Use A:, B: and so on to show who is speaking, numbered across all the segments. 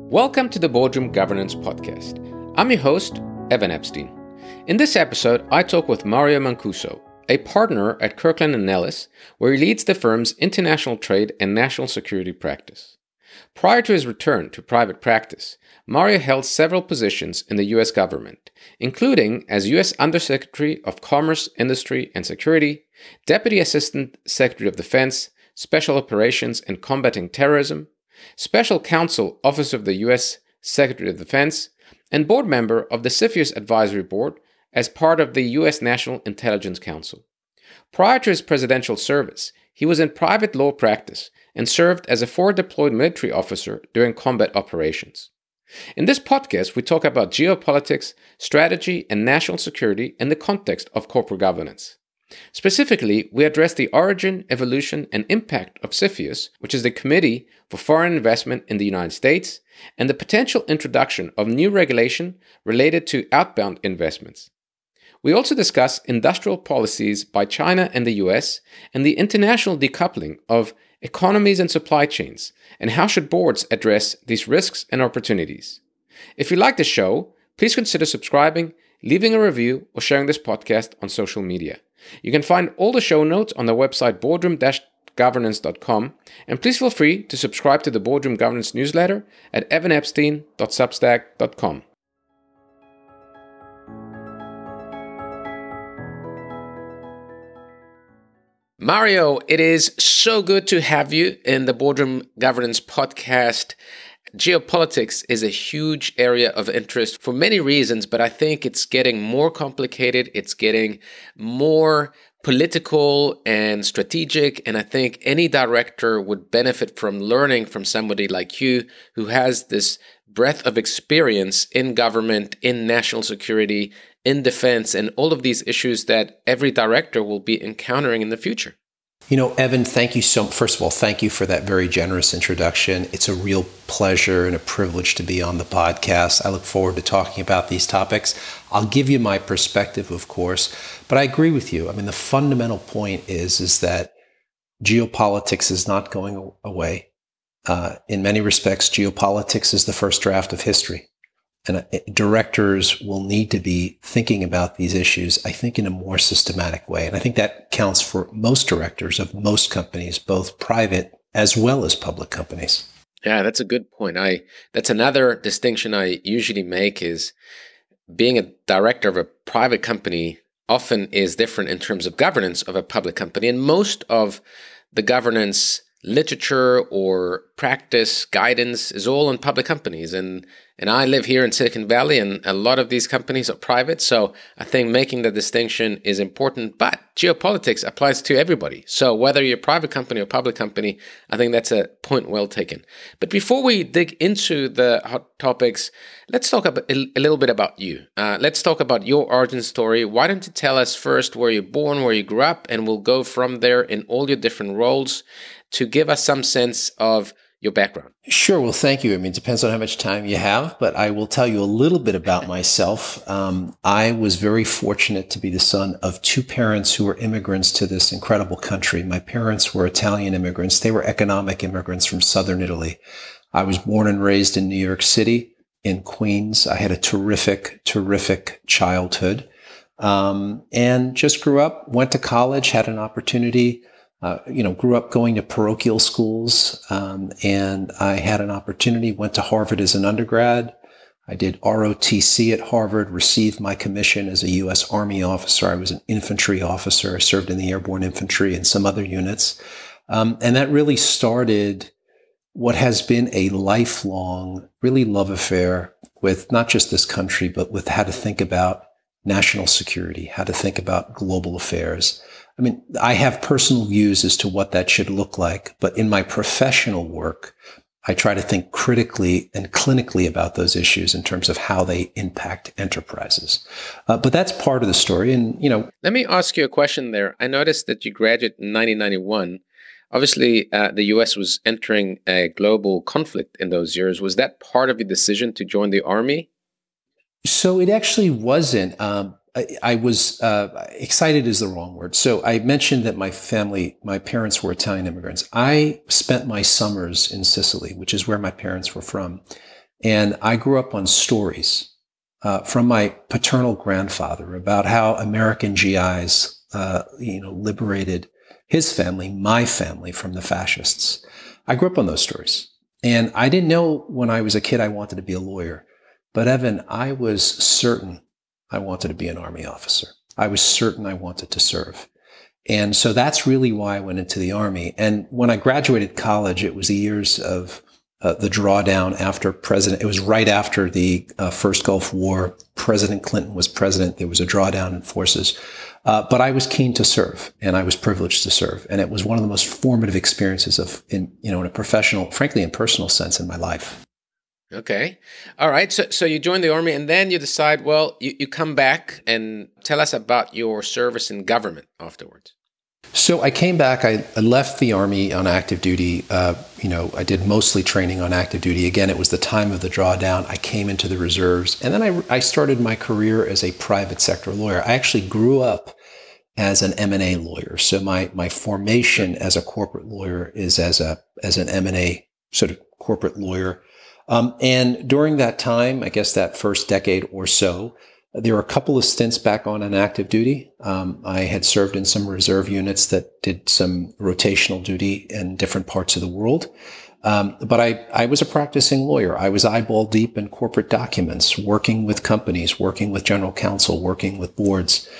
A: Welcome to the Boardroom Governance Podcast. I'm your host, Evan Epstein. In this episode, I talk with Mario Mancuso, a partner at Kirkland & Ellis, where he leads the firm's international trade and national security practice. Prior to his return to private practice, Mario held several positions in the U.S. government, including as U.S. Undersecretary of Commerce, Industry, and Security, Deputy Assistant Secretary of Defense, Special Operations and Combating Terrorism, Special Counsel, Office of the U.S. Secretary of Defense, and board member of the CFIUS Advisory Board as part of the U.S. National Intelligence Council. Prior to his presidential service, he was in private law practice and served as a forward-deployed military officer during combat operations. In this podcast, we talk about geopolitics, strategy, and national security in the context of corporate governance. Specifically, we address the origin, evolution, and impact of CFIUS, which is the Committee for Foreign Investment in the United States, and the potential introduction of new regulation related to outbound investments. We also discuss industrial policies by China and the US, and the international decoupling of economies and supply chains, and how should boards address these risks and opportunities. If you like the show, please consider subscribing, leaving a review, or sharing this podcast on social media. You can find all the show notes on the website boardroom-governance.com, and please feel free to subscribe to the Boardroom Governance newsletter at evanepstein.substack.com. Mario, it is so good to have you in the Boardroom Governance podcast. Geopolitics is a huge area of interest for many reasons, but I think it's getting more complicated. It's getting more political and strategic. And I think any director would benefit from learning from somebody like you who has this breadth of experience in government, in national security, in defense, and all of these issues that every director will be encountering in the future.
B: You know, Evan, first of all, thank you for that very generous introduction. It's a real pleasure and a privilege to be on the podcast. I look forward to talking about these topics. I'll give you my perspective, of course, but I agree with you. I mean, the fundamental point is that geopolitics is not going away. In many respects, geopolitics is the first draft of history. And directors will need to be thinking about these issues, I think, in a more systematic way. And I think that counts for most directors of most companies, both private as well as public companies.
A: Yeah, that's a good point. That's another distinction I usually make is being a director of a private company often is different in terms of governance of a public company. And most of the governance literature or practice guidance is all in public companies. And I live here in Silicon Valley, and a lot of these companies are private. So I think making the distinction is important, but geopolitics applies to everybody. So whether you're a private company or public company, I think that's a point well taken. But before we dig into the hot topics, let's talk a little bit about you. Let's talk about your origin story. Why don't you tell us first where you're born, where you grew up, and we'll go from there in all your different roles to give us some sense of your background.
B: Sure. Well, thank you. I mean, it depends on how much time you have, but I will tell you a little bit about myself. I was very fortunate to be the son of two parents who were immigrants to this incredible country. My parents were Italian immigrants. They were economic immigrants from southern Italy. I was born and raised in New York City, in Queens. I had a terrific childhood, and just grew up, went to college, had an opportunity. Grew up going to parochial schools, and I had an opportunity, went to Harvard as an undergrad. I did ROTC at Harvard, received my commission as a U.S. Army officer. I was an infantry officer. I served in the airborne infantry and some other units. And that really started what has been a lifelong, really love affair with not just this country, but with how to think about national security, how to think about global affairs. I mean, I have personal views as to what that should look like, but in my professional work, I try to think critically and clinically about those issues in terms of how they impact enterprises. But that's part of the story. And,
A: let me ask you a question there. I noticed that you graduated in 1991. Obviously, the U.S. was entering a global conflict in those years. Was that part of your decision to join the Army?
B: So it actually wasn't. I was excited is the wrong word. So I mentioned that my parents were Italian immigrants. I spent my summers in Sicily, which is where my parents were from. And I grew up on stories from my paternal grandfather about how American GIs, liberated his family, my family, from the fascists. I grew up on those stories. And I didn't know when I was a kid I wanted to be a lawyer. But Evan, I was certain I wanted to be an Army officer. I was certain I wanted to serve. And so that's really why I went into the Army. And when I graduated college, it was the years of the drawdown after it was right after the first Gulf War. President Clinton was president. There was a drawdown in forces. But I was keen to serve, and I was privileged to serve. And it was one of the most formative experiences in a professional, frankly, in personal sense in my life.
A: Okay. All right. So you join the Army, and then you decide, well, you come back and tell us about your service in government afterwards.
B: So I came back. I left the Army on active duty. I did mostly training on active duty. Again, it was the time of the drawdown. I came into the reserves. And then I started my career as a private sector lawyer. I actually grew up as an M&A lawyer. So my formation as a corporate lawyer is as an M&A sort of corporate lawyer. And during that time, I guess that first decade or so, there were a couple of stints back on an active duty. I had served in some reserve units that did some rotational duty in different parts of the world. But I was a practicing lawyer. I was eyeball deep in corporate documents, working with companies, working with general counsel, working with boards.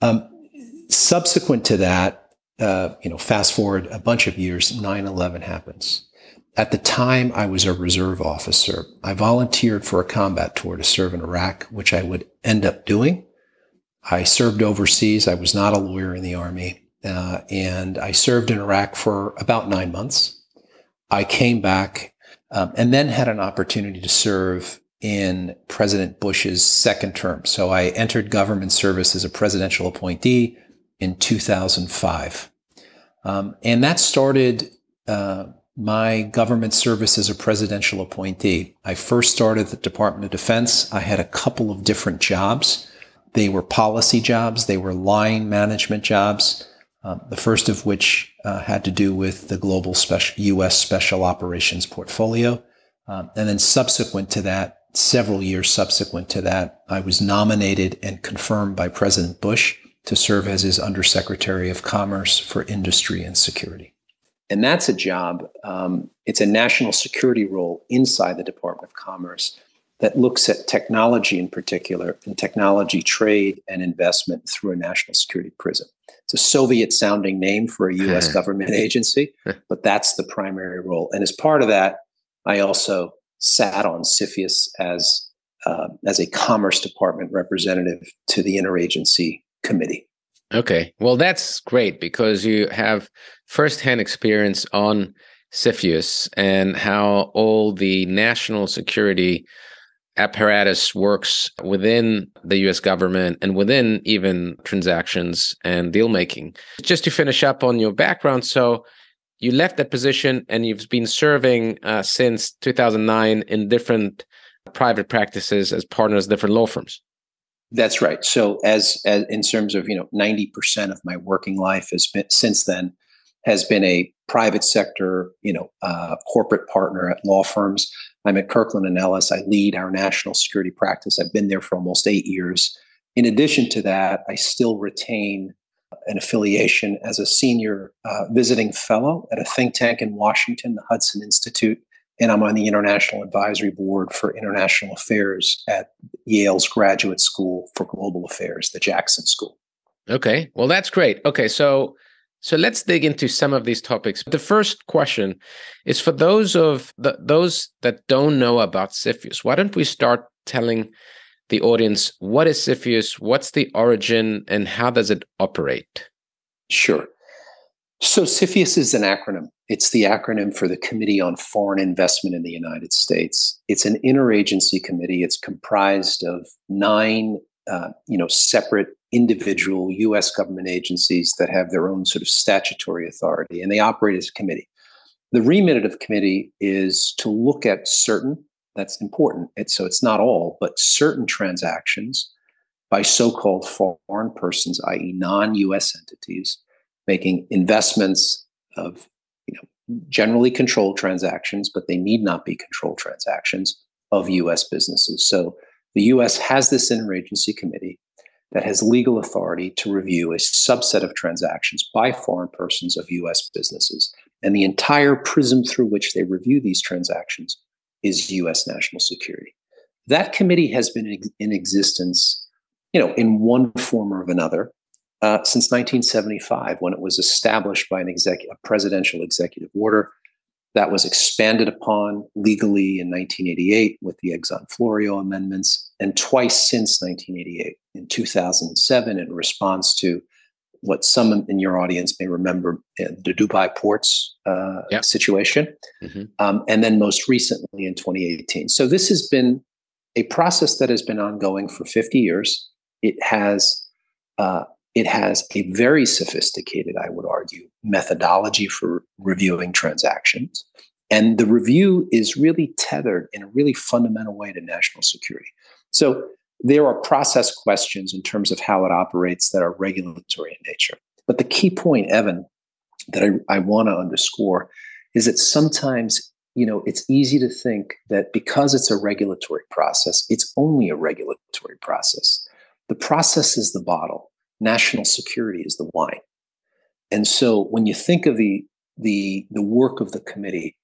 B: Subsequent to that, fast forward a bunch of years, 9/11 happens. At the time, I was a reserve officer. I volunteered for a combat tour to serve in Iraq, which I would end up doing. I served overseas. I was not a lawyer in the Army. And I served in Iraq for about 9 months. I came back and then had an opportunity to serve in President Bush's second term. So I entered government service as a presidential appointee in 2005. And that started my government service as a presidential appointee. I first started at the Department of Defense. I had a couple of different jobs. They were policy jobs. They were line management jobs. The first of which had to do with the global U.S. Special Operations portfolio. And then several years subsequent to that, I was nominated and confirmed by President Bush to serve as his Undersecretary of Commerce for Industry and Security. And that's a job, it's a national security role inside the Department of Commerce that looks at technology in particular, and technology trade and investment through a national security prism. It's a Soviet-sounding name for a U.S. government agency, but that's the primary role. And as part of that, I also sat on CFIUS as a Commerce Department representative to the Interagency Committee.
A: Okay. Well, that's great because you have firsthand experience on CFIUS and how all the national security apparatus works within the U.S. government and within even transactions and deal making. Just to finish up on your background, so you left that position and you've been serving since 2009 in different private practices as partners, different law firms.
B: That's right. So as in terms of, 90% of my working life since then has been a private sector, corporate partner at law firms. I'm at Kirkland & Ellis. I lead our national security practice. I've been there for almost 8 years. In addition to that, I still retain an affiliation as a senior visiting fellow at a think tank in Washington, the Hudson Institute. And I'm on the International Advisory Board for International Affairs at Yale's Graduate School for Global Affairs, the Jackson School.
A: Okay, well, that's great. Okay, so let's dig into some of these topics. The first question is for those that don't know about CFIUS. Why don't we start telling the audience what is CFIUS, what's the origin, and how does it operate?
B: Sure. So CFIUS is an acronym. It's the acronym for the Committee on Foreign Investment in the United States. It's an interagency committee. It's comprised of 9, separate individual U.S. government agencies that have their own sort of statutory authority, and they operate as a committee. The remit of the committee is to look at certain, that's important, so it's not all, but certain transactions by so-called foreign persons, i.e. non-U.S. entities, making investments of generally controlled transactions, but they need not be controlled transactions of U.S. businesses. So the U.S. has this interagency committee that has legal authority to review a subset of transactions by foreign persons of U.S. businesses. And the entire prism through which they review these transactions is U.S. national security. That committee has been in existence, in one form or another, since 1975, when it was established by a presidential executive order that was expanded upon legally in 1988 with the Exxon-Florio amendments, and twice since 1988, in 2007, in response to what some in your audience may remember, the Dubai ports situation, and then most recently in 2018. So this has been a process that has been ongoing for 50 years. It has a very sophisticated, I would argue, methodology for reviewing transactions. And the review is really tethered in a really fundamental way to national security. So there are process questions in terms of how it operates that are regulatory in nature. But the key point, Evan, that I want to underscore is that sometimes, it's easy to think that because it's a regulatory process, it's only a regulatory process. The process is the bottle. National security is the wine. And so when you think of the work of the committee,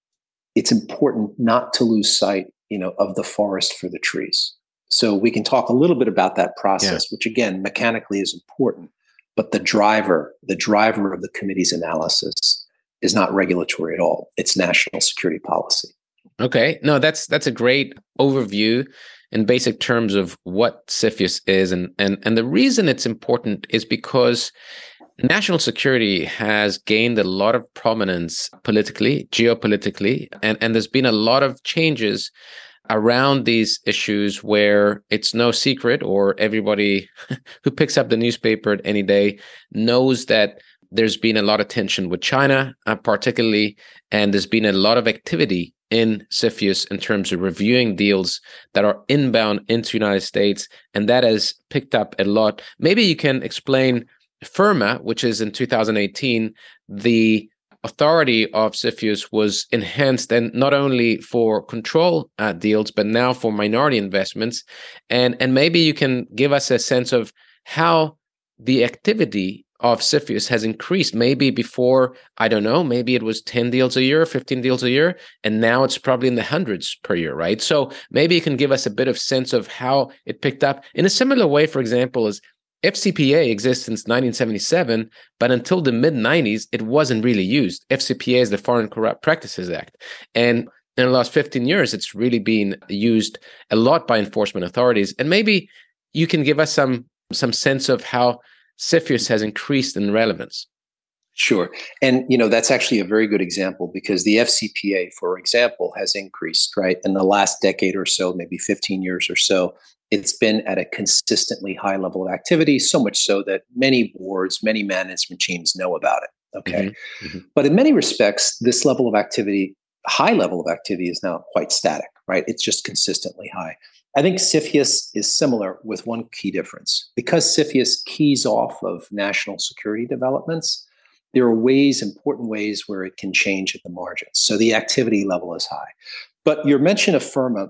B: it's important not to lose sight, of the forest for the trees. So we can talk a little bit about that process, which again, mechanically is important, but the driver of the committee's analysis is not regulatory at all. It's national security policy.
A: Okay. No, that's a great overview in basic terms of what CFIUS is. And the reason it's important is because national security has gained a lot of prominence politically, geopolitically, and there's been a lot of changes around these issues where it's no secret, or everybody who picks up the newspaper any day knows that there's been a lot of tension with China, particularly, and there's been a lot of activity in CFIUS in terms of reviewing deals that are inbound into the United States, and that has picked up a lot. Maybe you can explain FIRRMA, which is in 2018, the authority of CFIUS was enhanced, and not only for control deals, but now for minority investments. And maybe you can give us a sense of how the activity of CFIUS has increased. Maybe before, I don't know, maybe it was 10 deals a year, 15 deals a year, and now it's probably in the hundreds per year, right? So maybe you can give us a bit of sense of how it picked up. In a similar way, for example, as FCPA exists since 1977, but until the mid-90s, it wasn't really used. FCPA is the Foreign Corrupt Practices Act. And in the last 15 years, it's really been used a lot by enforcement authorities. And maybe you can give us some sense of how CFIUS has increased in relevance.
B: Sure. And, that's actually a very good example, because the FCPA, for example, has increased, right? In the last decade or so, maybe 15 years or so, it's been at a consistently high level of activity, so much so that many boards, many management teams know about it. Okay. But in many respects, this level of activity, high level of activity, is now quite static, right? It's just consistently high. I think CFIUS is similar, with one key difference. Because CFIUS keys off of national security developments, there are important ways where it can change at the margins. So the activity level is high. But your mention of FIRRMA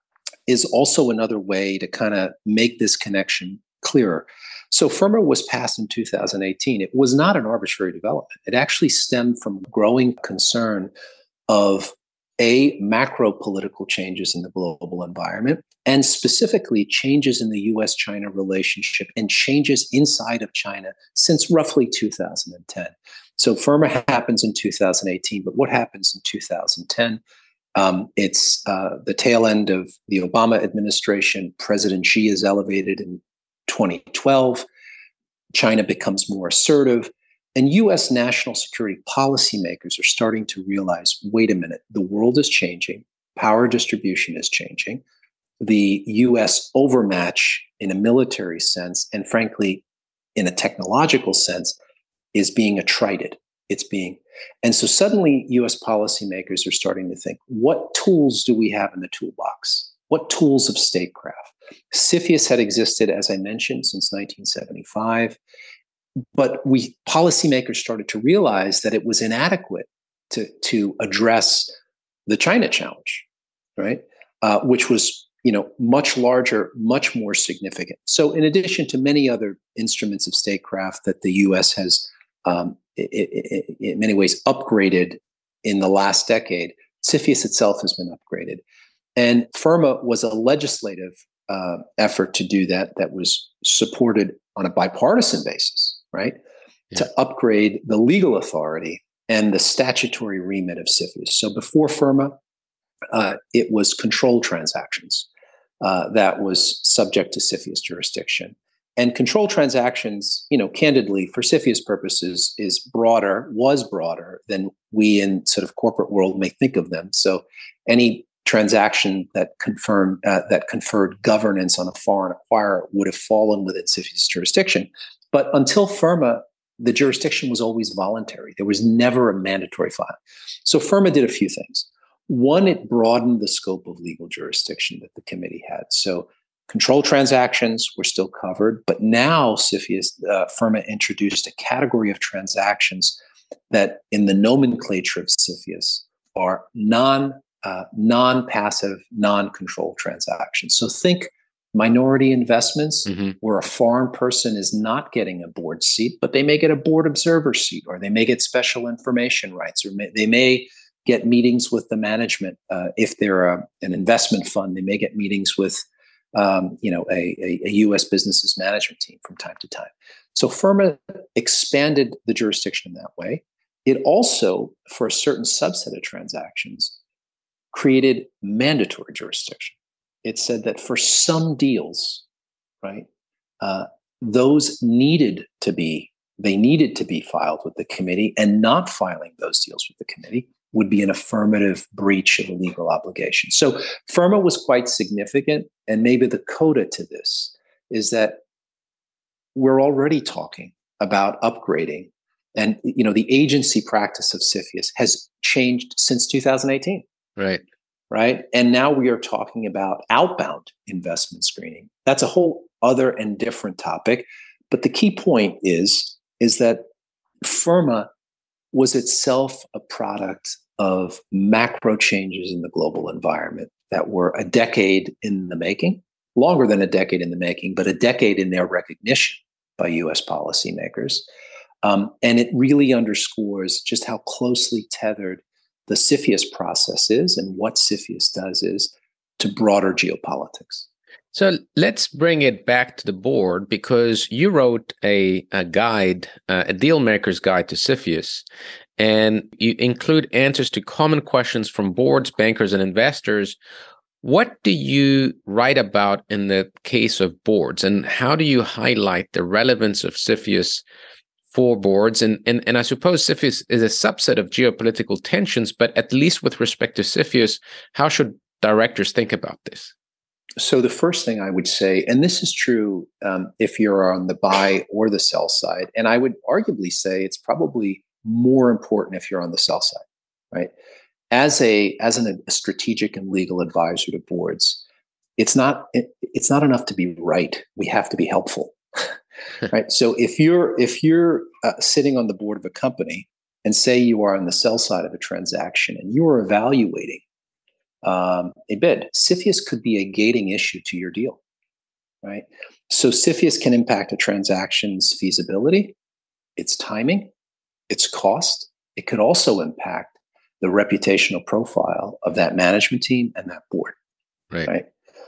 B: is also another way to kind of make this connection clearer. So FIRRMA was passed in 2018. It was not an arbitrary development. It actually stemmed from growing concern of macro political changes in the global environment, and specifically changes in the U.S.-China relationship and changes inside of China since roughly 2010. So FIRRMA happens in 2018, but what happens in 2010? It's the tail end of the Obama administration. President Xi is elevated in 2012. China becomes more assertive. And U.S. national security policymakers are starting to realize, wait a minute, the world is changing. Power distribution is changing. The U.S. overmatch in a military sense, and frankly, in a technological sense, is being attrited. And so suddenly U.S. policymakers are starting to think, what tools do we have in the toolbox? What tools of statecraft? CFIUS had existed, as I mentioned, since 1975. But policymakers started to realize that it was inadequate to address the China challenge, right? which was much larger, much more significant. So in addition to many other instruments of statecraft that the U.S. has in many ways upgraded in the last decade, CFIUS itself has been upgraded. And FIRMA was a legislative effort to do that was supported on a bipartisan basis, right? Yeah. To upgrade the legal authority and the statutory remit of CFIUS. So before FIRMA, it was controlled transactions that was subject to CFIUS jurisdiction. And controlled transactions, candidly, for CFIUS purposes, was broader than we in sort of corporate world may think of them. So any transaction that conferred governance on a foreign acquirer would have fallen within CFIUS jurisdiction. But until FIRMA, the jurisdiction was always voluntary. There was never a mandatory file. So FIRMA did a few things. One, it broadened the scope of legal jurisdiction that the committee had. So controlled transactions were still covered, but now FIRMA introduced a category of transactions that in the nomenclature of CFIUS are non-passive, non-controlled transactions. So think minority investments where a foreign person is not getting a board seat, but they may get a board observer seat, or they may get special information rights, or they may get meetings with the management. If they're an investment fund, they may get meetings with a U.S. businesses management team from time to time. So FIRMA expanded the jurisdiction in that way. It also, for a certain subset of transactions, created mandatory jurisdiction. It said that for some deals, right, those needed to be filed with the committee, and not filing those deals with the committee would be an affirmative breach of a legal obligation. So FIRMA was quite significant, and maybe the coda to this is that we're already talking about upgrading, and the agency practice of CFIUS has changed since 2018. Right. And now we are talking about outbound investment screening. That's a whole other and different topic. But the key point is that FIRMA was itself a product of macro changes in the global environment that were a decade in the making, longer than a decade in the making, but a decade in their recognition by U.S. policymakers. And it really underscores just how closely tethered the CFIUS process is, and what CFIUS does is to broader geopolitics.
A: So let's bring it back to the board, because you wrote a guide, a deal maker's guide to CFIUS, and you include answers to common questions from boards, bankers, and investors. What do you write about in the case of boards, and how do you highlight the relevance of CFIUS for boards? And I suppose CFIUS is a subset of geopolitical tensions, but at least with respect to CFIUS, how should directors think about this?
B: So the first thing I would say, and this is true if you're on the buy or the sell side, and I would arguably say it's probably more important if you're on the sell side, right? As a strategic and legal advisor to boards, it's not enough to be right. We have to be helpful. Right. So if you're sitting on the board of a company, and say you are on the sell side of a transaction, and you are evaluating a bid, CFIUS could be a gating issue to your deal, right? So CFIUS can impact a transaction's feasibility, its timing, its cost. It could also impact the reputational profile of that management team and that board, right?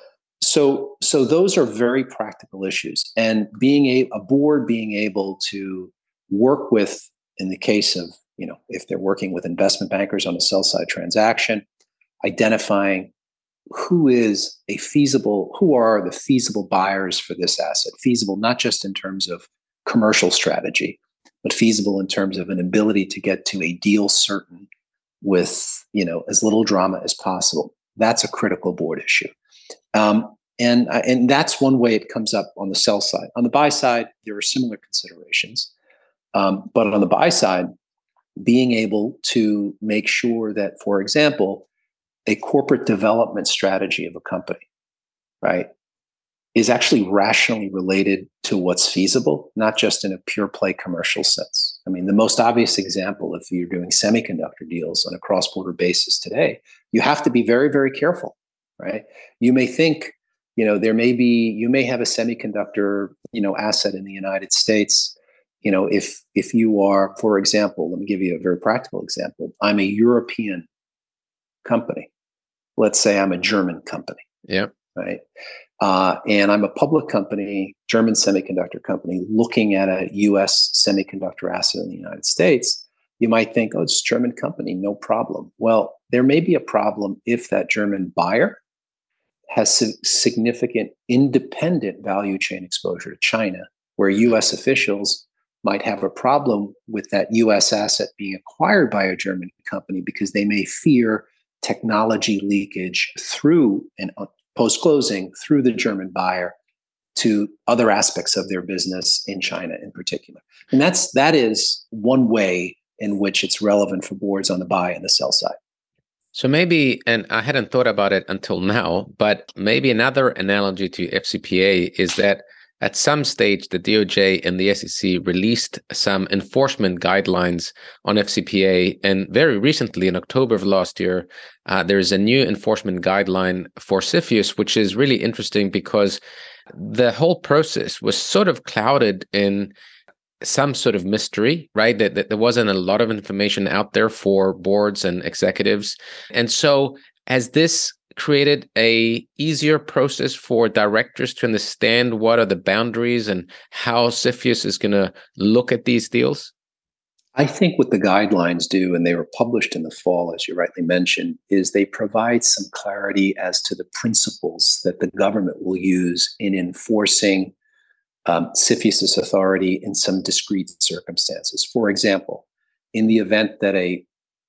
B: So those are very practical issues, and a board being able to work with, in the case of, if they're working with investment bankers on a sell side transaction, identifying who are the feasible buyers for this asset, feasible not just in terms of commercial strategy, but feasible in terms of an ability to get to a deal certain with, as little drama as possible. That's a critical board issue. And that's one way it comes up on the sell side. On the buy side, there are similar considerations. But on the buy side, being able to make sure that, for example, a corporate development strategy of a company, right, is actually rationally related to what's feasible, not just in a pure play commercial sense. I mean, the most obvious example, if you're doing semiconductor deals on a cross-border basis today, you have to be very, very careful right? You may think, you may have a semiconductor, asset in the United States. If you are, for example, let me give you a very practical example. I'm a European company. Let's say I'm a German company.
A: Yeah.
B: Right. And I'm a public company, German semiconductor company, looking at a US semiconductor asset in the United States. You might think, oh, it's a German company, no problem. Well, there may be a problem if that German buyer has significant independent value chain exposure to China, where US officials might have a problem with that US asset being acquired by a German company because they may fear technology leakage through and post-closing through the German buyer to other aspects of their business in China in particular. And that is one way in which it's relevant for boards on the buy and the sell side.
A: So maybe, and I hadn't thought about it until now, but maybe another analogy to FCPA is that at some stage, the DOJ and the SEC released some enforcement guidelines on FCPA. And very recently, in October of last year, there is a new enforcement guideline for CFIUS, which is really interesting because the whole process was sort of clouded in some sort of mystery, right? That there wasn't a lot of information out there for boards and executives. And so has this created a easier process for directors to understand what are the boundaries and how CFIUS is going to look at these deals?
B: I think what the guidelines do, and they were published in the fall, as you rightly mentioned, is they provide some clarity as to the principles that the government will use in enforcing CFIUS's authority in some discrete circumstances. For example, in the event that a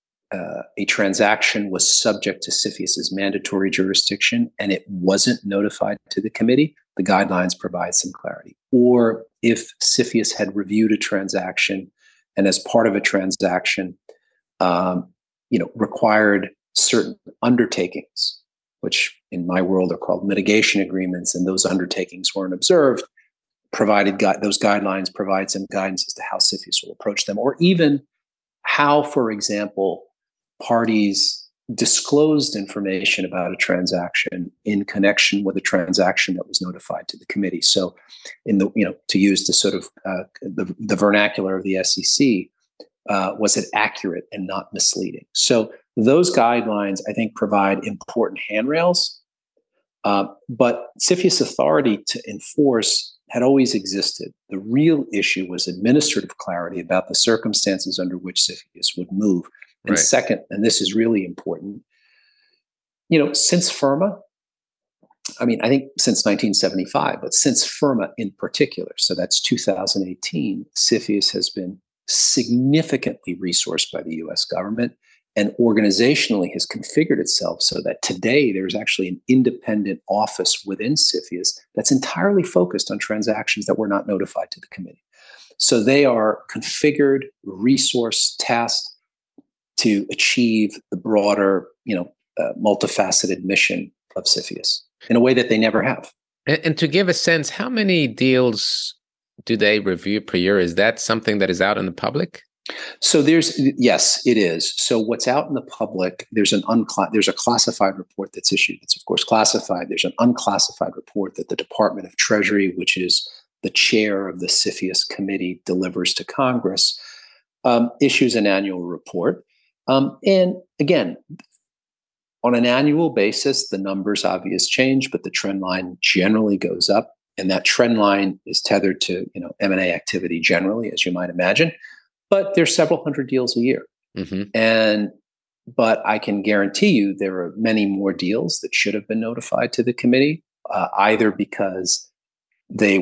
B: transaction was subject to CFIUS's mandatory jurisdiction and it wasn't notified to the committee, the guidelines provide some clarity. Or if CFIUS had reviewed a transaction and as part of a transaction, required certain undertakings, which in my world are called mitigation agreements, and those undertakings weren't observed, those guidelines provide some guidance as to how CFIUS will approach them, or even how, for example, parties disclosed information about a transaction in connection with a transaction that was notified to the committee. So, to use the sort of the vernacular of the SEC, was it accurate and not misleading? So those guidelines, I think, provide important handrails. But CFIUS authority to enforce had always existed. The real issue was administrative clarity about the circumstances under which CFIUS would move. And second, and this is really important, since FIRRMA, I think since 1975, but since FIRRMA in particular, so that's 2018, CFIUS has been significantly resourced by the US government and organizationally has configured itself so that today there's actually an independent office within CFIUS that's entirely focused on transactions that were not notified to the committee. So they are configured, resourced, tasked to achieve the broader, multifaceted mission of CFIUS in a way that they never have.
A: And to give a sense, how many deals do they review per year? Is that something that is out in the public?
B: So yes, it is. So what's out in the public, there's a classified report that's issued. It's of course classified. There's an unclassified report that the Department of Treasury, which is the chair of the CFIUS committee, delivers to Congress, issues an annual report. And again, on an annual basis, the numbers obviously change, but the trend line generally goes up. And that trend line is tethered to, M&A activity generally, as you might imagine. But there's several hundred deals a year. Mm-hmm. But I can guarantee you there are many more deals that should have been notified to the committee, either because they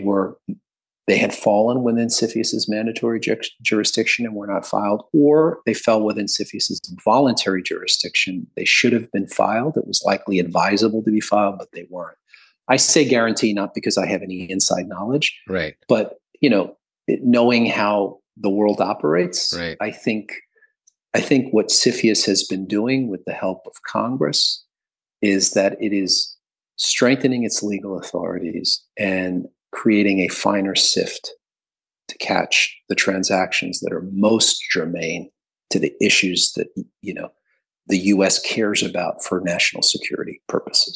B: had fallen within CFIUS's mandatory jurisdiction and were not filed, or they fell within CFIUS's voluntary jurisdiction. They should have been filed. It was likely advisable to be filed, but they weren't. I say guarantee not because I have any inside knowledge,
A: right?
B: But knowing how the world operates, right. I think what CFIUS has been doing with the help of Congress is that it is strengthening its legal authorities and creating a finer sift to catch the transactions that are most germane to the issues that the U.S. cares about for national security purposes.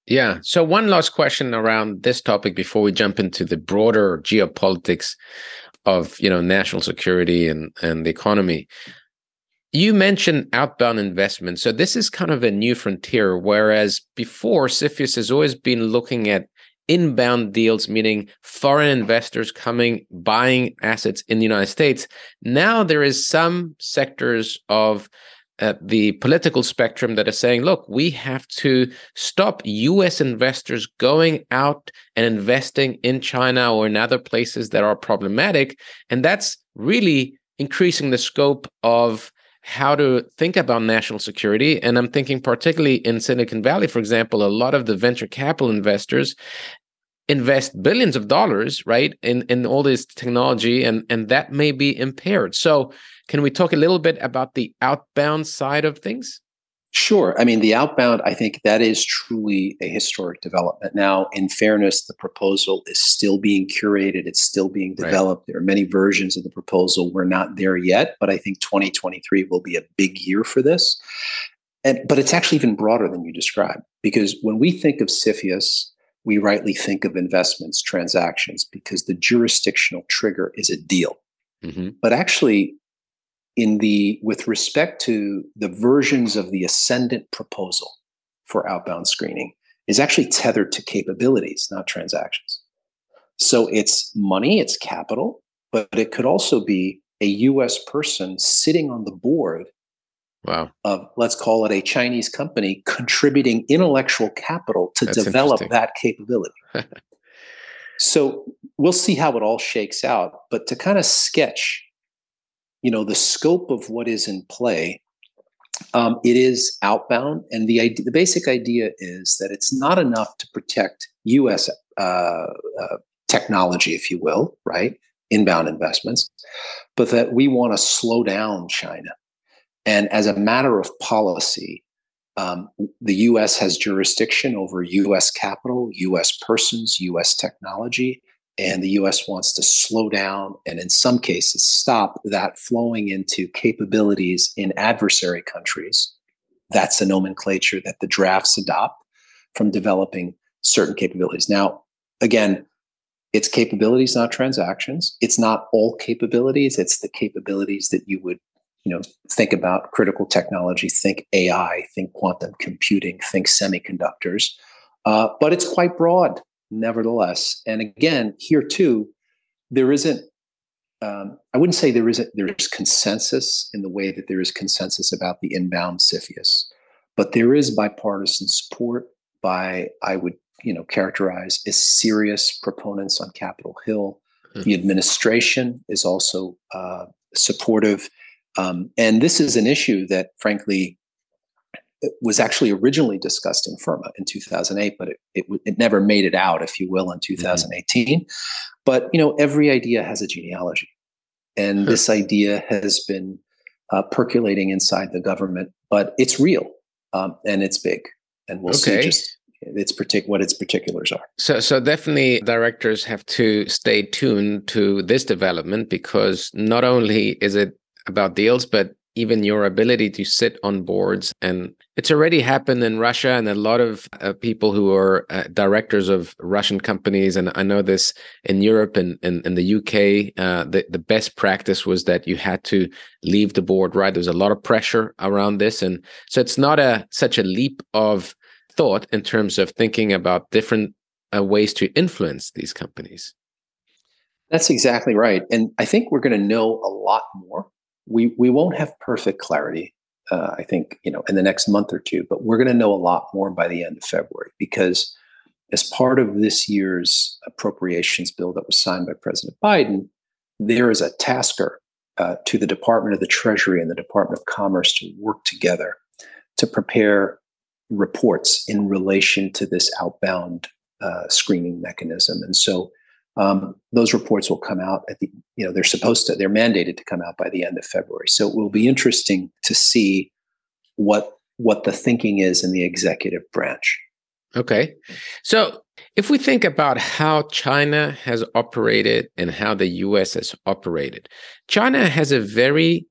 A: Yeah. So one last question around this topic before we jump into the broader geopolitics of, national security and the economy. You mentioned outbound investment. So this is kind of a new frontier, whereas before CFIUS has always been looking at inbound deals, meaning foreign investors coming, buying assets in the United States. Now there is some sectors of the political spectrum that are saying, look, we have to stop US investors going out and investing in China or in other places that are problematic. And that's really increasing the scope of how to think about national security. And I'm thinking particularly in Silicon Valley, for example, a lot of the venture capital investors invest billions of dollars, right, in all this technology, and that may be impaired. So can we talk a little bit about the outbound side of things?
B: Sure. I mean, the outbound, I think that is truly a historic development. Now, in fairness, the proposal is still being curated. It's still being developed. Right. There are many versions of the proposal. We're not there yet, but I think 2023 will be a big year for this. But it's actually even broader than you described, because when we think of CFIUS, we rightly think of investments, transactions, because the jurisdictional trigger is a deal. Mm-hmm. But actually, with respect to the versions of the ascendant proposal for outbound screening, is actually tethered to capabilities, not transactions. So it's money, it's capital, but it could also be a US person sitting on the board of, let's call it a Chinese company, contributing intellectual capital to develop that capability. So we'll see how it all shakes out. But to kind of sketch the scope of what is in play, it is outbound. And the basic idea is that it's not enough to protect U.S. Technology, if you will, right? Inbound investments, but that we want to slow down China. And as a matter of policy, the U.S. has jurisdiction over U.S. capital, U.S. persons, U.S. technology. And the U.S. wants to slow down and in some cases stop that flowing into capabilities in adversary countries. That's the nomenclature that the drafts adopt from developing certain capabilities. Now, again, it's capabilities, not transactions. It's not all capabilities. It's the capabilities that you would, think about critical technology, think AI, think quantum computing, think semiconductors. But it's quite broad. Nevertheless, and again, here too, there isn't, I wouldn't say there's consensus in the way that there is consensus about the inbound CFIUS, but there is bipartisan support by, I would, characterize as serious proponents on Capitol Hill. Mm-hmm. The administration is also supportive. And this is an issue that, frankly, it was actually originally discussed in FIRRMA in 2008, but it never made it out, if you will, in 2018. Mm-hmm. But every idea has a genealogy, and this idea has been percolating inside the government. But it's real, and it's big, and we'll see just what its particulars are.
A: So definitely, directors have to stay tuned to this development, because not only is it about deals, but even your ability to sit on boards. And it's already happened in Russia, and a lot of people who are directors of Russian companies, and I know this in Europe and in the UK, the best practice was that you had to leave the board, right? There's a lot of pressure around this. And so it's not such a leap of thought in terms of thinking about different ways to influence these companies.
B: That's exactly right. And I think we're going to know a lot more. We won't have perfect clarity, I think, in the next month or two, but we're going to know a lot more by the end of February, because as part of this year's appropriations bill that was signed by President Biden, there is a tasker to the Department of the Treasury and the Department of Commerce to work together to prepare reports in relation to this outbound screening mechanism. And so those reports will come out at they're mandated to come out by the end of February. So it will be interesting to see what the thinking is in the executive branch.
A: Okay. So if we think about how China has operated and how the US has operated, China has a very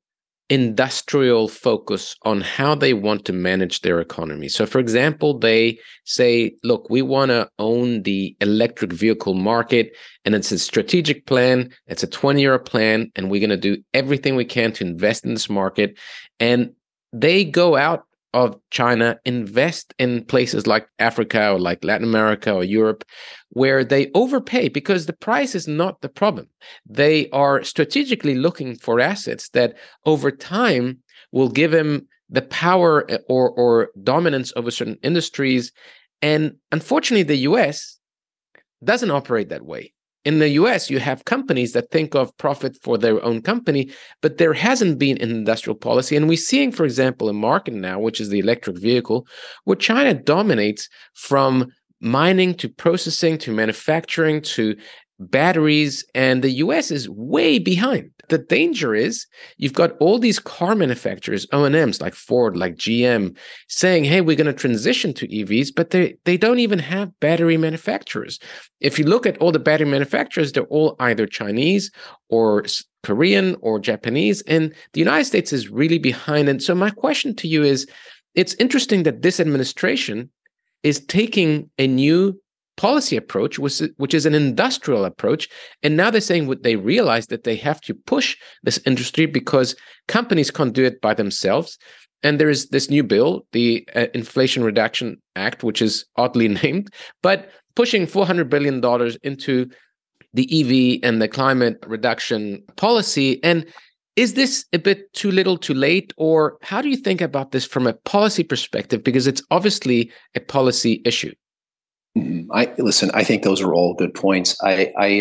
A: industrial focus on how they want to manage their economy. So, for example, they say, look, we want to own the electric vehicle market, and it's a strategic plan. It's a 20-year plan, and we're going to do everything we can to invest in this market. And they go out of China, invest in places like Africa or like Latin America or Europe, where they overpay because the price is not the problem. They are strategically looking for assets that over time will give them the power or dominance over certain industries. And unfortunately, the US doesn't operate that way. In the US, you have companies that think of profit for their own company, but there hasn't been an industrial policy. And we're seeing, for example, a market now, which is the electric vehicle, where China dominates from mining to processing to manufacturing to batteries, and the US is way behind. The danger is you've got all these car manufacturers, O&Ms like Ford, like GM, saying, hey, we're going to transition to EVs, but they don't even have battery manufacturers. If you look at all the battery manufacturers, they're all either Chinese or Korean or Japanese, and the United States is really behind. And so my question to you is, it's interesting that this administration is taking a new policy approach, which is an industrial approach. And now they're saying what they realize that they have to push this industry because companies can't do it by themselves. And there is this new bill, the Inflation Reduction Act, which is oddly named, but pushing $400 billion into the EV and the climate reduction policy. And is this a bit too little, too late? Or how do you think about this from a policy perspective? Because it's obviously a policy issue.
B: I think those are all good points. I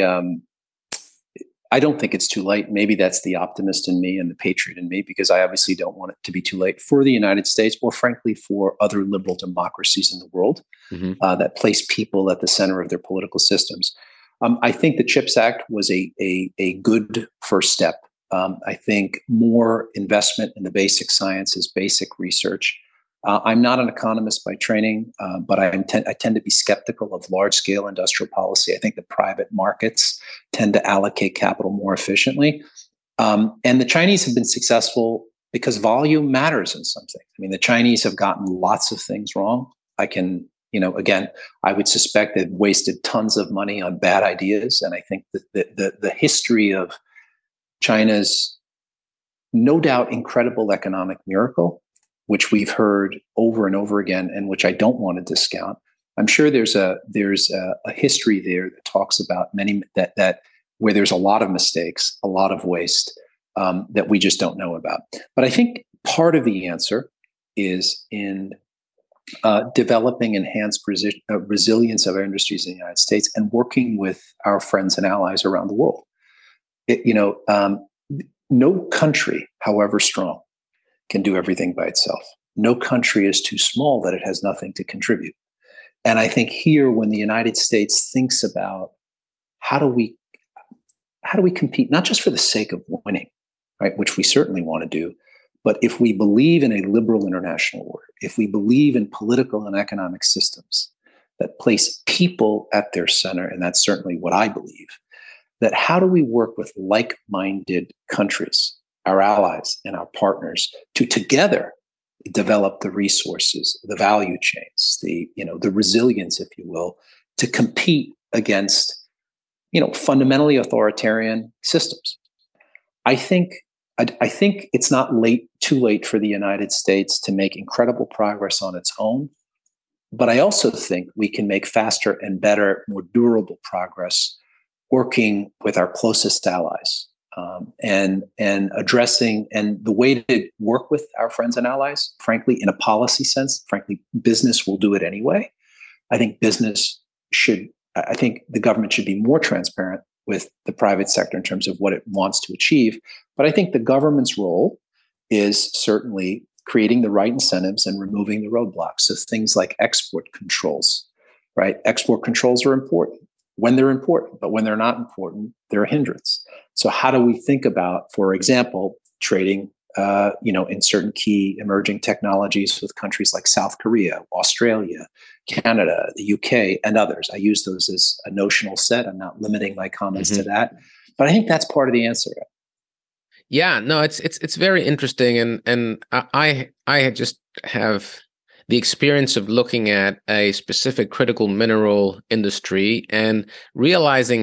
B: don't think it's too late. Maybe that's the optimist in me and the patriot in me, because I obviously don't want it to be too late for the United States, or frankly, for other liberal democracies in the world that place people at the center of their political systems. I think the CHIPS Act was a good first step. I think more investment in the basic sciences, basic research. I'm not an economist by training, but I tend to be skeptical of large-scale industrial policy. I think the private markets tend to allocate capital more efficiently. And the Chinese have been successful because volume matters in something. I mean, the Chinese have gotten lots of things wrong. Again, I would suspect they've wasted tons of money on bad ideas. And I think that the history of China's, no doubt, incredible economic miracle, which we've heard over and over again, and which I don't want to discount. I'm sure there's a history there that talks about many that where there's a lot of mistakes, a lot of waste that we just don't know about. But I think part of the answer is in developing enhanced resilience of our industries in the United States and working with our friends and allies around the world. No country, however strong, can do everything by itself. No country is too small that it has nothing to contribute. And I think here, when the United States thinks about how do we compete, not just for the sake of winning, right, which we certainly want to do, but if we believe in a liberal international order, if we believe in political and economic systems that place people at their center, and that's certainly what I believe, that how do we work with like-minded countries, our allies and our partners, to together develop the resources, the value chains, the resilience, if you will, to compete against, fundamentally authoritarian systems. I think it's not too late for the United States to make incredible progress on its own, but I also think we can make faster and better, more durable progress working with our closest allies. And addressing, and the way to work with our friends and allies, frankly, in a policy sense, frankly, business will do it anyway. I think the government should be more transparent with the private sector in terms of what it wants to achieve. But I think the government's role is certainly creating the right incentives and removing the roadblocks. So things like export controls, right? Export controls are important when they're important, but when they're not important, they're a hindrance. So how do we think about, for example, trading, in certain key emerging technologies with countries like South Korea, Australia, Canada, the UK, and others? I use those as a notional set. I'm not limiting my comments to that, but I think that's part of the answer.
A: Yeah, no, it's very interesting, and I just have the experience of looking at a specific critical mineral industry and realizing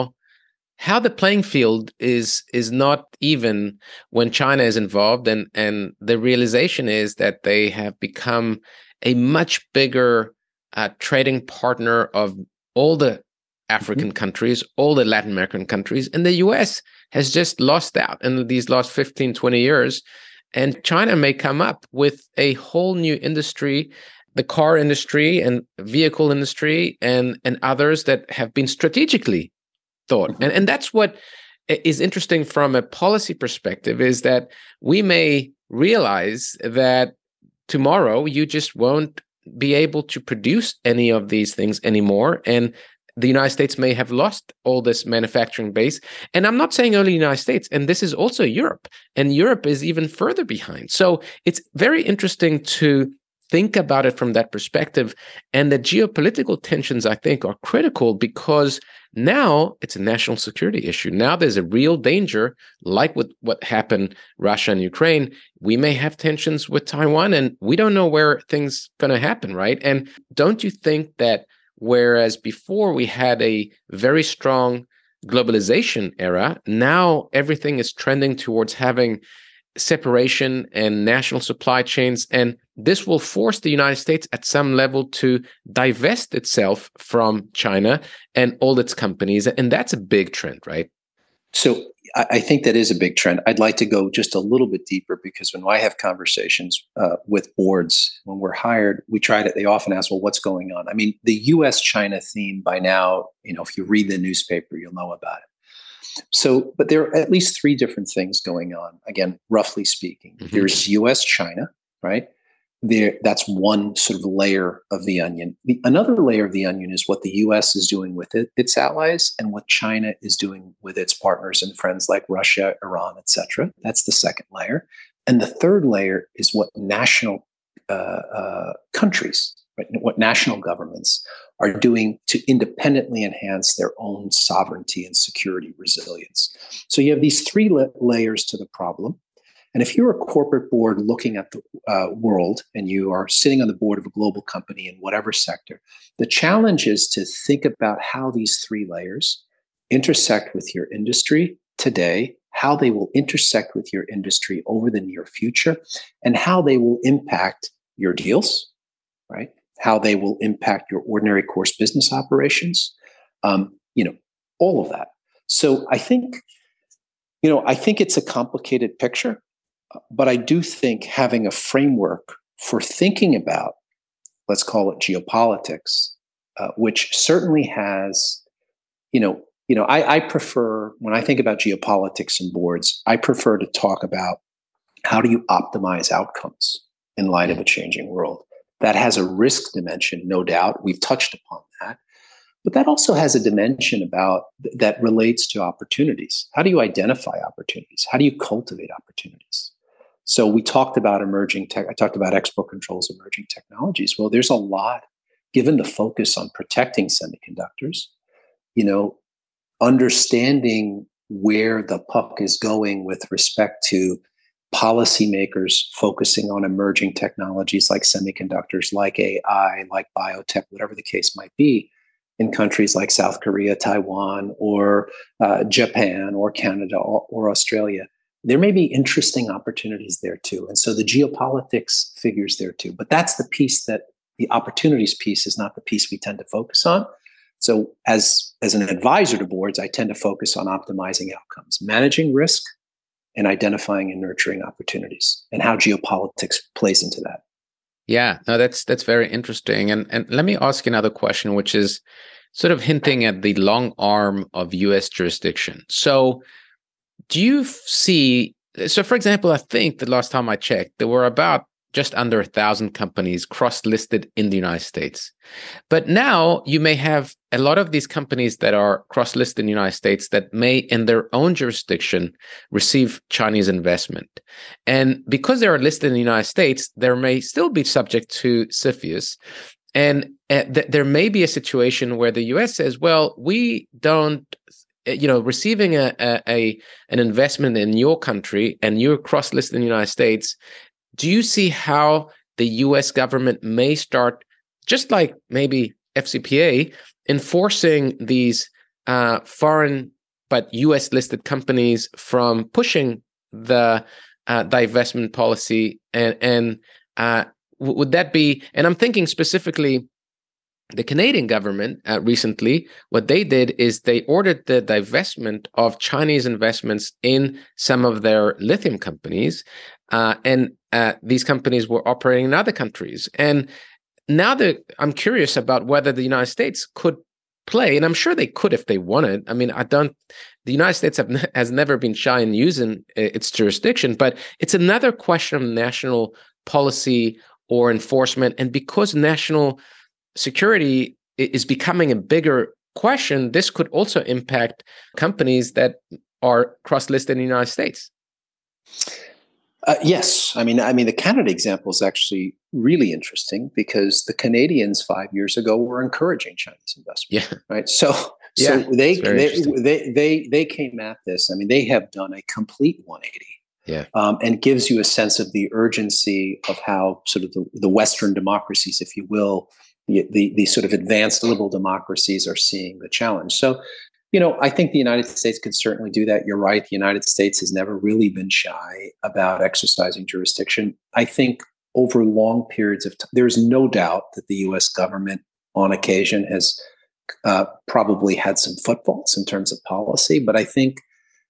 A: how the playing field is not even when China is involved, and the realization is that they have become a much bigger trading partner of all the African countries, all the Latin American countries, and the US has just lost out in these last 15, 20 years. And China may come up with a whole new industry, the car industry and vehicle industry and others that have been strategically thought. And that's what is interesting from a policy perspective, is that we may realize that tomorrow you just won't be able to produce any of these things anymore. And the United States may have lost all this manufacturing base. And I'm not saying only the United States, and this is also Europe. And Europe is even further behind. So it's very interesting to think about it from that perspective. And the geopolitical tensions, I think, are critical because now it's a national security issue. Now there's a real danger, like with what happened Russia and Ukraine. We may have tensions with Taiwan, and we don't know where things going to happen, right? And don't you think that whereas before we had a very strong globalization era, now everything is trending towards having separation and national supply chains. And this will force the United States at some level to divest itself from China and all its companies. And that's a big trend, right?
B: So I think that is a big trend. I'd like to go just a little bit deeper because when I have conversations with boards, when we're hired, they often ask, well, what's going on? I mean, the US-China theme by now, if you read the newspaper, you'll know about it. So, but there are at least three different things going on. Again, roughly speaking, there's US-China, right? That's one sort of layer of the onion. Another layer of the onion is what the US is doing with its allies and what China is doing with its partners and friends like Russia, Iran, etc. That's the second layer. And the third layer is what national countries, right, what national governments are doing to independently enhance their own sovereignty and security resilience. So you have these three layers to the problem. And if you're a corporate board looking at the world and you are sitting on the board of a global company in whatever sector, the challenge is to think about how these three layers intersect with your industry today, how they will intersect with your industry over the near future, and how they will impact your deals, right? How they will impact your ordinary course business operations, all of that. So I think it's a complicated picture. But I do think having a framework for thinking about, let's call it geopolitics, which certainly has, I prefer, when I think about geopolitics and boards, I prefer to talk about how do you optimize outcomes in light of a changing world. That has a risk dimension, no doubt. We've touched upon that. But that also has a dimension that relates to opportunities. How do you identify opportunities? How do you cultivate opportunities? So we talked about I talked about export controls, emerging technologies. Well, there's a lot, given the focus on protecting semiconductors, understanding where the puck is going with respect to policymakers focusing on emerging technologies like semiconductors, like AI, like biotech, whatever the case might be, in countries like South Korea, Taiwan, or Japan, or Canada, or Australia. There may be interesting opportunities there too. And so the geopolitics figures there too. But that's the piece that the opportunities piece is not the piece we tend to focus on. So as an advisor to boards, I tend to focus on optimizing outcomes, managing risk, and identifying and nurturing opportunities, and how geopolitics plays into that.
A: Yeah, no, that's very interesting. And let me ask you another question, which is sort of hinting at the long arm of US jurisdiction. So do you see, for example, I think the last time I checked, there were about just under 1,000 companies cross-listed in the United States. But now you may have a lot of these companies that are cross-listed in the United States that may, in their own jurisdiction, receive Chinese investment. And because they are listed in the United States, there may still be subject to CFIUS. And there may be a situation where the US says, well, we don't receiving an investment in your country and you're cross-listed in the United States, do you see how the U.S. government may start, just like maybe FCPA, enforcing these foreign but U.S. listed companies from pushing the divestment policy? And would that be? And I'm thinking specifically, the Canadian government recently, what they did is they ordered the divestment of Chinese investments in some of their lithium companies, and these companies were operating in other countries. And now I'm curious about whether the United States could play, and I'm sure they could if they wanted. I mean, the United States has never been shy in using its jurisdiction, but it's another question of national policy or enforcement. And because national security is becoming a bigger question, this could also impact companies that are cross-listed in the United States.
B: Yes. I mean, the Canada example is actually really interesting because the Canadians 5 years ago were encouraging Chinese investment.
A: Yeah.
B: Right. So they came at this. I mean, they have done a complete 180.
A: Yeah.
B: And gives you a sense of the urgency of how sort of the Western democracies, if you will, the sort of advanced liberal democracies are seeing the challenge. So, I think the United States could certainly do that. You're right. The United States has never really been shy about exercising jurisdiction. I think over long periods of time, there's no doubt that the U.S. government on occasion has probably had some foot faults in terms of policy. But I think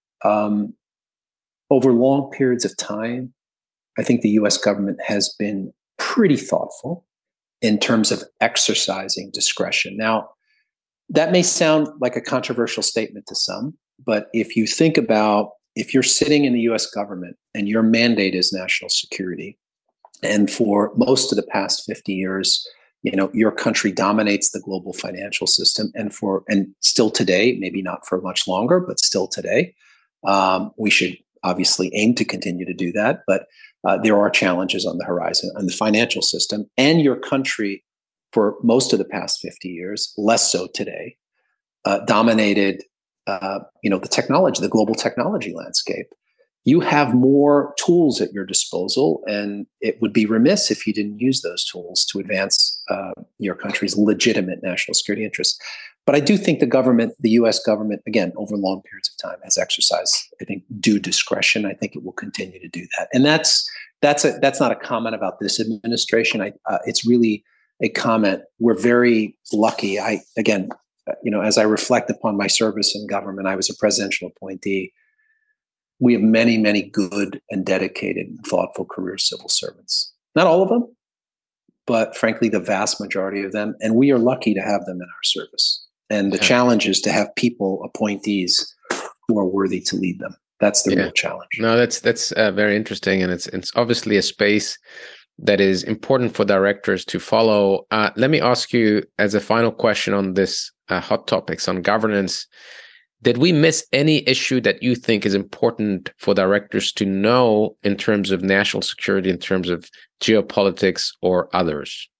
B: over long periods of time, I think the U.S. government has been pretty thoughtful in terms of exercising discretion. Now, that may sound like a controversial statement to some, but if you think about if you're sitting in the U.S. government and your mandate is national security, and for most of the past 50 years, your country dominates the global financial system, and still today, maybe not for much longer, but still today, we should obviously aim to continue to do that, but there are challenges on the horizon on the financial system, and your country for most of the past 50 years, less so today, dominated, the technology, the global technology landscape. You have more tools at your disposal, and it would be remiss if you didn't use those tools to advance your country's legitimate national security interests. But I do think the U.S. government, again, over long periods of time, has exercised, I think, due discretion. I think it will continue to do that, and that's not a comment about this administration. It's really a comment. We're very lucky. As I reflect upon my service in government, I was a presidential appointee. We have many, many good and dedicated and thoughtful career civil servants. Not all of them, but frankly, the vast majority of them. And we are lucky to have them in our service. And the challenge is to have people, appointees, who are worthy to lead them. That's the real challenge.
A: No, that's very interesting. And it's obviously a space that is important for directors to follow. Let me ask you as a final question on this hot topics on governance. Did we miss any issue that you think is important for directors to know in terms of national security, in terms of geopolitics or others?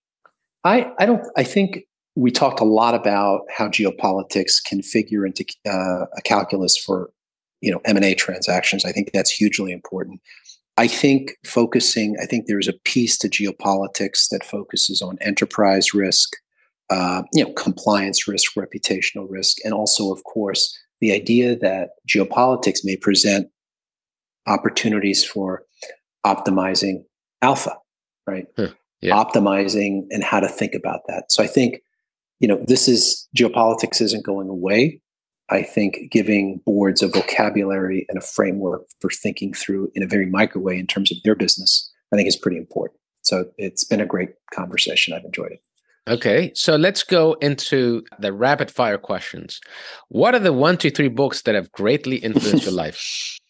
B: I think we talked a lot about how geopolitics can figure into a calculus for M&A transactions. I think that's hugely important. I think there's a piece to geopolitics that focuses on enterprise risk, compliance risk, reputational risk, and also, of course, the idea that geopolitics may present opportunities for optimizing alpha, right? Optimizing and how to think about that. So I think, geopolitics isn't going away. I think giving boards a vocabulary and a framework for thinking through in a very micro way in terms of their business, I think is pretty important. So it's been a great conversation. I've enjoyed it.
A: Okay, so let's go into the rapid fire questions. What are the 1, 2, 3 books that have greatly influenced your life?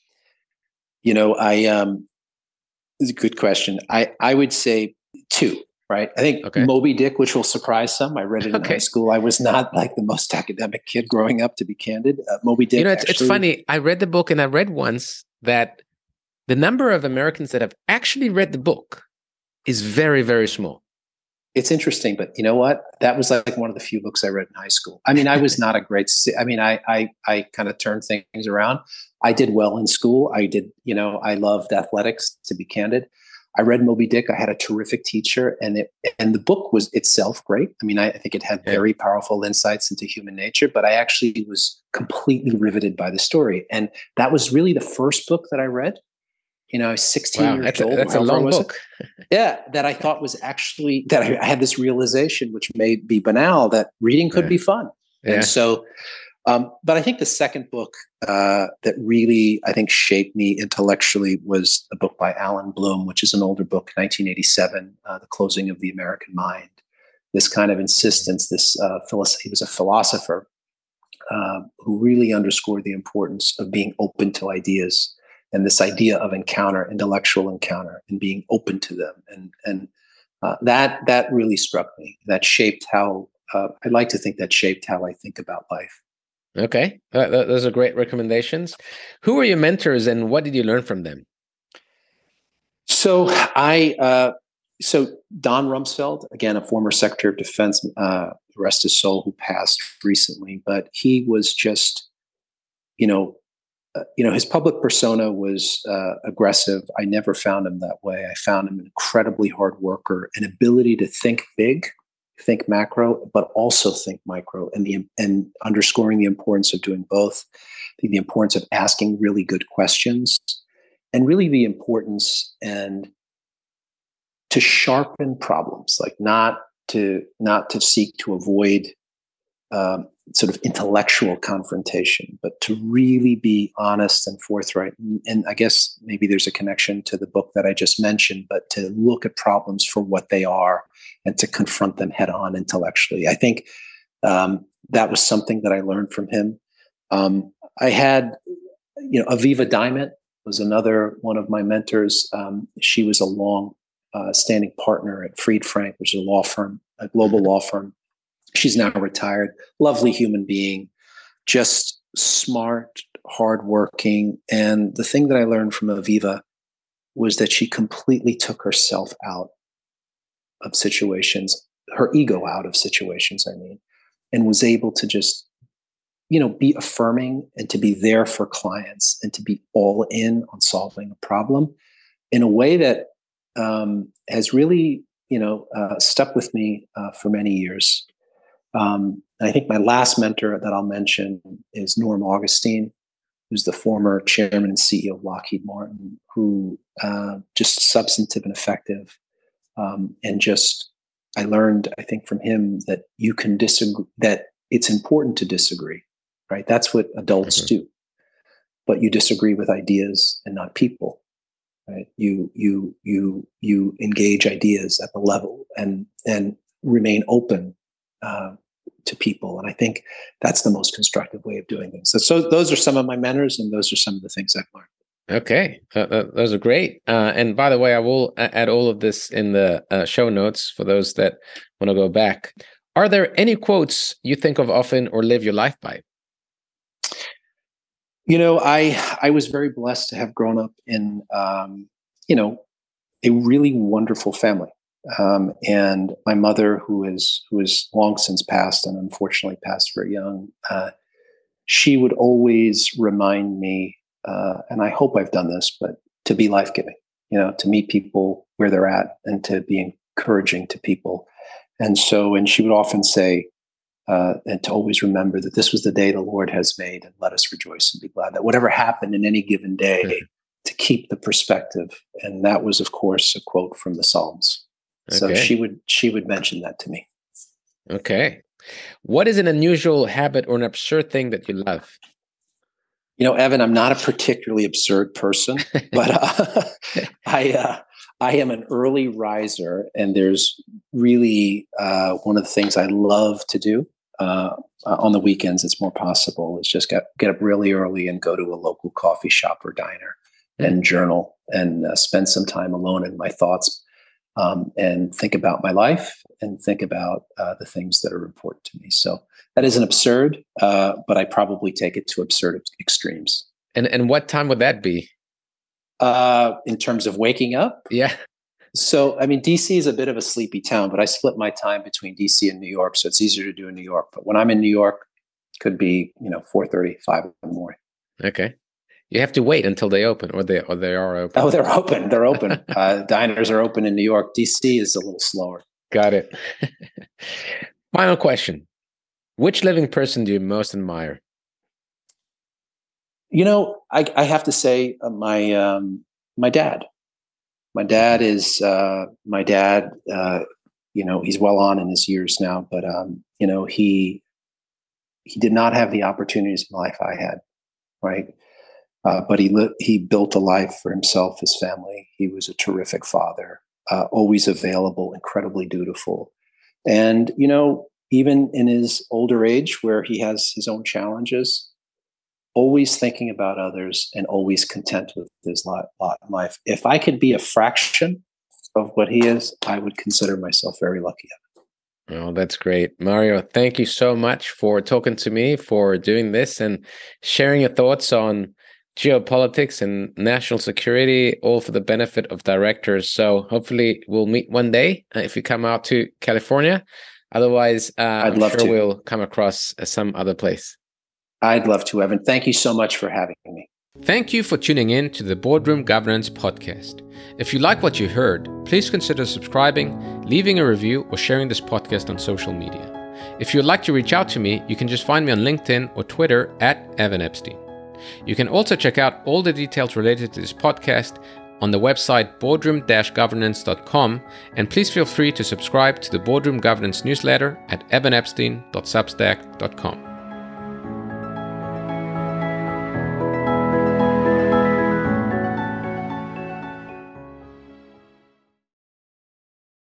B: It's a good question. I would say 2. Right. I think Moby Dick, which will surprise some. I read it in high school. I was not like the most academic kid growing up, to be candid. Moby Dick.
A: It's funny. I read the book, and I read once that the number of Americans that have actually read the book is very, very small.
B: It's interesting, but you know what? That was like one of the few books I read in high school. I mean, I was not a great. I mean, I kind of turned things around. I did well in school. I did, I loved athletics. To be candid, I read Moby Dick. I had a terrific teacher, and the book was itself great. I mean, I think it had very powerful insights into human nature. But I actually was completely riveted by the story, and that was really the first book that I read. I was 16 years old.
A: That's a long book.
B: Yeah, that I thought was actually, that I had this realization, which may be banal, that reading could be fun. Yeah. And so, but I think the second book that really, I think, shaped me intellectually was a book by Alan Bloom, which is an older book, 1987, The Closing of the American Mind. This kind of insistence, he was a philosopher who really underscored the importance of being open to ideas. And this idea of intellectual encounter, and being open to them, and that really struck me. That shaped how I'd like to think that shaped how I think about life.
A: Okay, those are great recommendations. Who were your mentors, and what did you learn from them?
B: So Don Rumsfeld, again, a former Secretary of Defense, rest his soul, who passed recently, but he was just, his public persona was aggressive. I never found him that way. I found him an incredibly hard worker, an ability to think big, think macro, but also think micro, and underscoring the importance of doing both. The importance of asking really good questions, and really the importance and to sharpen problems, like not to seek to avoid sort of intellectual confrontation, but to really be honest and forthright. And I guess maybe there's a connection to the book that I just mentioned, but to look at problems for what they are and to confront them head on intellectually. I think that was something that I learned from him. I had, Aviva Diamond was another one of my mentors. She was a long standing partner at Fried Frank, which is a law firm, a global law firm. She's now retired. Lovely human being, just smart, hardworking. And the thing that I learned from Aviva was that she completely took herself out of situations, her ego out of situations, and was able to just, be affirming and to be there for clients and to be all in on solving a problem in a way that has really, stuck with me for many years. I think my last mentor that I'll mention is Norm Augustine, who's the former chairman and CEO of Lockheed Martin, who just substantive and effective. And just, I learned, I think, from him that you can disagree, that it's important to disagree, right? That's what adults do. But you disagree with ideas and not people, right? You engage ideas at the level and remain open to people. And I think that's the most constructive way of doing things. So those are some of my mentors, and those are some of the things I've learned.
A: Okay. Those are great. And by the way, I will add all of this in the show notes for those that want to go back. Are there any quotes you think of often or live your life by?
B: I was very blessed to have grown up in, a really wonderful family. And my mother, who is long since passed and unfortunately passed very young, she would always remind me, and I hope I've done this, but to be life-giving, to meet people where they're at and to be encouraging to people. And she would often say, and to always remember that this was the day the Lord has made, and let us rejoice and be glad. That whatever happened in any given day, to keep the perspective. And that was, of course, a quote from the Psalms. So she would mention that to me. Okay.
A: What is an unusual habit or an absurd thing that you love?
B: Evan, I'm not a particularly absurd person, but I am an early riser, and there's really one of the things I love to do on the weekends. It's more possible. It's just get up really early and go to a local coffee shop or diner and journal and spend some time alone in my thoughts. And think about my life and think about the things that are important to me. So that isn't absurd, but I probably take it to absurd extremes.
A: And what time would that be?
B: In terms of waking up?
A: Yeah.
B: So, I mean, DC is a bit of a sleepy town, but I split my time between DC and New York, so it's easier to do in New York. But when I'm in New York, it could be 4:30, 5 in the morning.
A: Okay. You have to wait until they open, or they are open.
B: Oh, they're open. They're open. Diners are open in New York. DC is a little slower.
A: Got it. Final question. Which living person do you most admire?
B: I have to say my dad. My dad is my dad. He's well on in his years now, but he did not have the opportunities in life I had, right? But he built a life for himself, his family. He was a terrific father, always available, incredibly dutiful. And, even in his older age where he has his own challenges, always thinking about others and always content with his lot in life. If I could be a fraction of what he is, I would consider myself very lucky.
A: Oh, that's great. Mario, thank you so much for talking to me, for doing this and sharing your thoughts on geopolitics and national security, all for the benefit of directors. So hopefully we'll meet one day if you come out to California. Otherwise, I'm sure we'll come across some other place.
B: I'd love to, Evan. Thank you so much for having me.
A: Thank you for tuning in to the Boardroom Governance Podcast. If you like what you heard, please consider subscribing, leaving a review, or sharing this podcast on social media. If you'd like to reach out to me, you can just find me on LinkedIn or Twitter @Evan Epstein. You can also check out all the details related to this podcast on the website boardroom-governance.com, and please feel free to subscribe to the Boardroom Governance newsletter at evanepstein.substack.com.